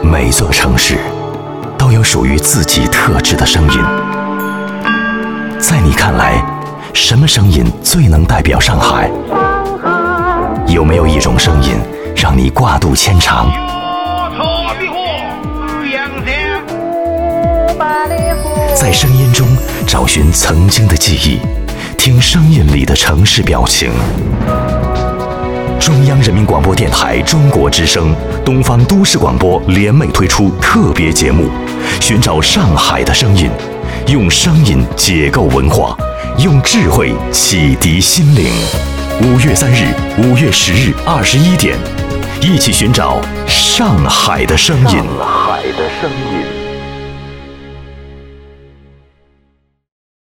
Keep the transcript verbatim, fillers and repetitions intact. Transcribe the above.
每座城市都有属于自己特质的声音。在你看来，什么声音最能代表上海？有没有一种声音让你挂肚牵肠？在声音中找寻曾经的记忆，听声音里的城市表情。中央人民广播电台中国之声、东方都市广播联袂推出特别节目，寻找上海的声音，用声音解构文化，用智慧启迪心灵。五月三日、五月十日二十一点，一起寻找上海的声音。上海的声音。